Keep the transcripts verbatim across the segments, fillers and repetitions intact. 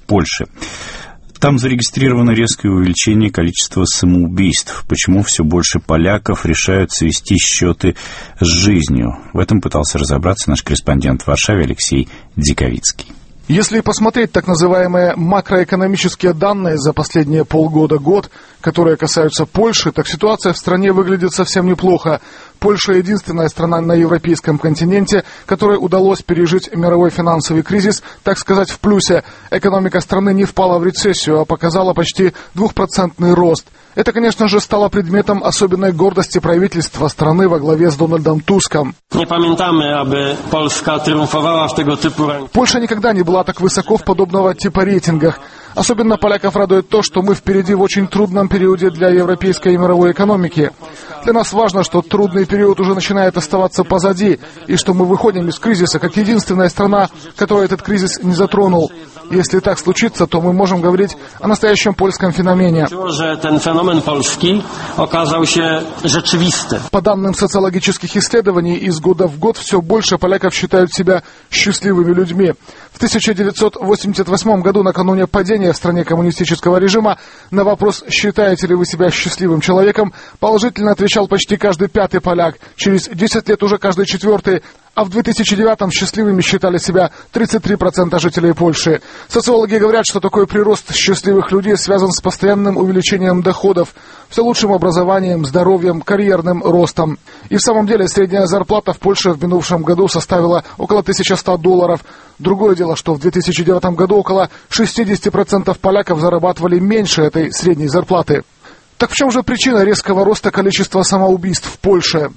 Польши. Там зарегистрировано резкое увеличение количества самоубийств. Почему все больше поляков решают свести счеты с жизнью? В этом пытался разобраться наш корреспондент в Варшаве Алексей Диковицкий. Если посмотреть так называемые макроэкономические данные за последние полгода-год, которые касаются Польши, так ситуация в стране выглядит совсем неплохо. Польша — единственная страна на европейском континенте, которой удалось пережить мировой финансовый кризис, так сказать, в плюсе. Экономика страны не впала в рецессию, а показала почти двухпроцентный рост. Это, конечно же, стало предметом особенной гордости правительства страны во главе с Дональдом Туском. Не pamiętamy, aby Polska triumfowała w tego typu rankingach. Польша никогда не была так высоко в подобного типа рейтингах. Особенно поляков радует то, что мы впереди в очень трудном периоде для европейской и мировой экономики. Для нас важно, что трудный период уже начинает оставаться позади, и что мы выходим из кризиса как единственная страна, которая этот кризис не затронул. Если так случится, то мы можем говорить о настоящем польском феномене. По данным социологических исследований, из года в год все больше поляков считают себя счастливыми людьми. В тысяча девятьсот восемьдесят восьмом году, накануне падения в стране коммунистического режима, на вопрос «Считаете ли вы себя счастливым человеком?» положительно отвечал почти каждый пятый поляк. Через десять лет уже каждый четвертый. А в две тысячи девятом счастливыми считали себя тридцать три процента жителей Польши. Социологи говорят, что такой прирост счастливых людей связан с постоянным увеличением доходов, все лучшим образованием, здоровьем, карьерным ростом. И в самом деле средняя зарплата в Польше в минувшем году составила около тысячи ста долларов. Другое дело, что в две тысячи девятом году около шестьдесят процентов поляков зарабатывали меньше этой средней зарплаты. Так в чем же причина резкого роста количества самоубийств в Польше?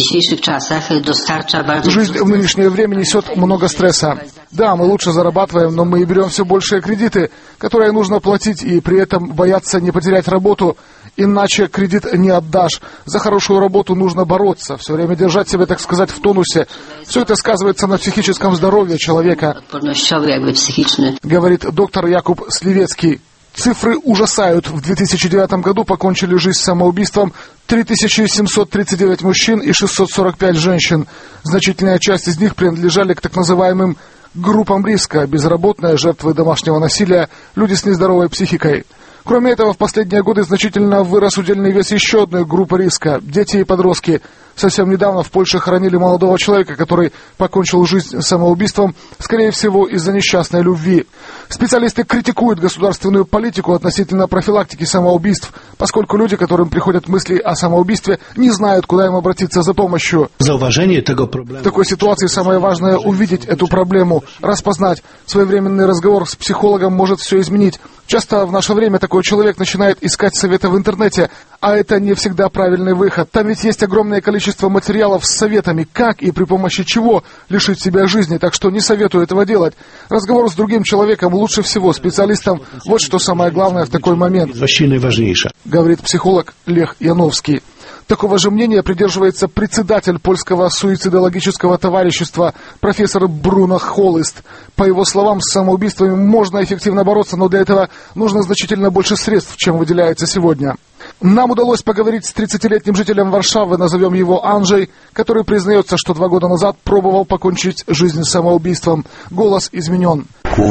Жизнь в нынешнее время несет много стресса. Да, мы лучше зарабатываем, но мы и берем все большие кредиты, которые нужно платить, и при этом бояться не потерять работу. Иначе кредит не отдашь. За хорошую работу нужно бороться, все время держать себя, так сказать, в тонусе. Все это сказывается на психическом здоровье человека, говорит доктор Якуб Сливецкий. Цифры ужасают. В две тысячи девятом году покончили жизнь самоубийством три тысячи семьсот тридцать девять мужчин и шестьсот сорок пять женщин. Значительная часть из них принадлежали к так называемым группам риска: безработные, жертвы домашнего насилия, люди с нездоровой психикой. Кроме этого, в последние годы значительно вырос удельный вес еще одной группы риска – дети и подростки. Совсем недавно в Польше хоронили молодого человека, который покончил жизнь самоубийством, скорее всего, из-за несчастной любви. Специалисты критикуют государственную политику относительно профилактики самоубийств, поскольку люди, которым приходят мысли о самоубийстве, не знают, куда им обратиться за помощью. В такой ситуации самое важное – увидеть эту проблему, распознать. Своевременный разговор с психологом может все изменить. Часто в наше время такой человек начинает искать советы в интернете, а это не всегда правильный выход. Там ведь есть огромное количество материалов с советами, как и при помощи чего лишить себя жизни, так что не советую этого делать. Разговор с другим человеком лучше всего, специалистом. Вот что самое главное в такой момент, говорит психолог Лех Яновский. Такого же мнения придерживается председатель польского суицидологического товарищества профессор Бруно Холлист. По его словам, с самоубийствами можно эффективно бороться, но для этого нужно значительно больше средств, чем выделяется сегодня. Нам удалось поговорить с тридцатилетним жителем Варшавы, назовем его Анджей, который признается, что два года назад пробовал покончить жизнь самоубийством. Голос изменен.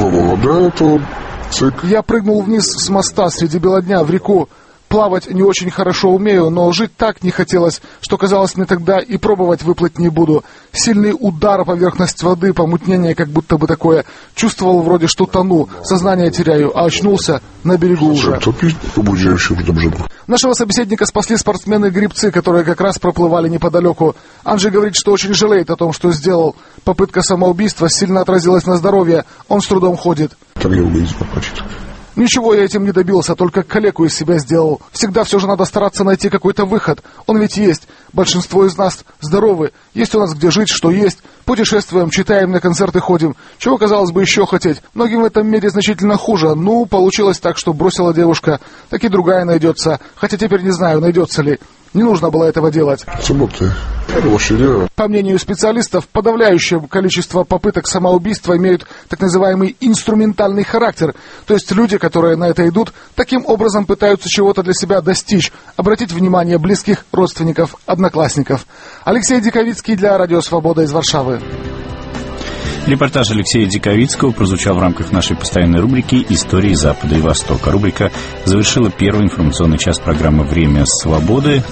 Я прыгнул вниз с моста среди бела дня в реку. Плавать не очень хорошо умею, но жить так не хотелось, что казалось мне тогда и пробовать выплыть не буду. Сильный удар о поверхность воды, помутнение как будто бы такое. Чувствовал вроде, что тону, сознание теряю, а очнулся на берегу уже. Нашего собеседника спасли спортсмены-гребцы, которые как раз проплывали неподалеку. Анджей говорит, что очень жалеет о том, что сделал. Попытка самоубийства сильно отразилась на здоровье. Он с трудом ходит. Ничего я этим не добился, только калеку из себя сделал. Всегда все же надо стараться найти какой-то выход. Он ведь есть. Большинство из нас здоровы. Есть у нас где жить, что есть. Путешествуем, читаем, на концерты ходим. Чего, казалось бы, еще хотеть? Многим в этом мире значительно хуже. Ну, получилось так, что бросила девушка. Так и другая найдется. Хотя теперь не знаю, найдется ли. Не нужно было этого делать. По мнению специалистов, подавляющее количество попыток самоубийства имеют так называемый инструментальный характер. То есть люди, которые на это идут, таким образом пытаются чего-то для себя достичь, обратить внимание близких, родственников, одноклассников. Алексей Диковицкий для Радио Свобода из Варшавы. Репортаж Алексея Диковицкого прозвучал в рамках нашей постоянной рубрики «Истории Запада и Востока». Рубрика завершила первый информационный час программы «Время свободы».